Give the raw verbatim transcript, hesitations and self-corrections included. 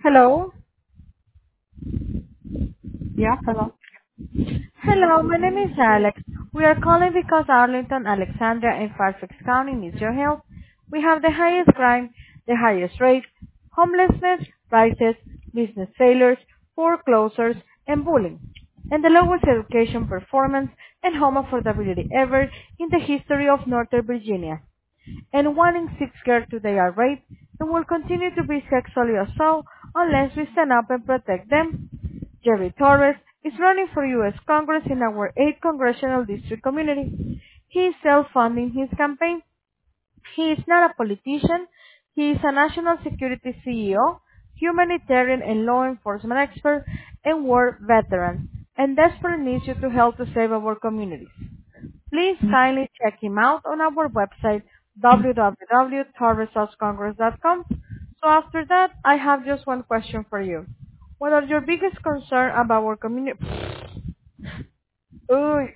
Hello. Yeah, hello. Hello, my name is Alex. We are calling because Arlington, Alexandria, and Fairfax County needs your help. We have the highest crime, the highest rates, homelessness, prices, business failures, foreclosures, and bullying, and the lowest education performance and home affordability ever in the history of Northern Virginia. And one in six girls today are raped and will continue to be sexually assaulted unless we stand up and protect them. Jerry Torres is running for U S Congress in our eighth Congressional District community. He is self-funding his campaign. He is not a politician. He is a national security C E O, humanitarian and law enforcement expert, and war veteran, and desperately needs you to help to save our communities. Please kindly check him out on our website w w w dot torres congress dot com. So after that, I have just one question for you. What are your biggest concern about our community?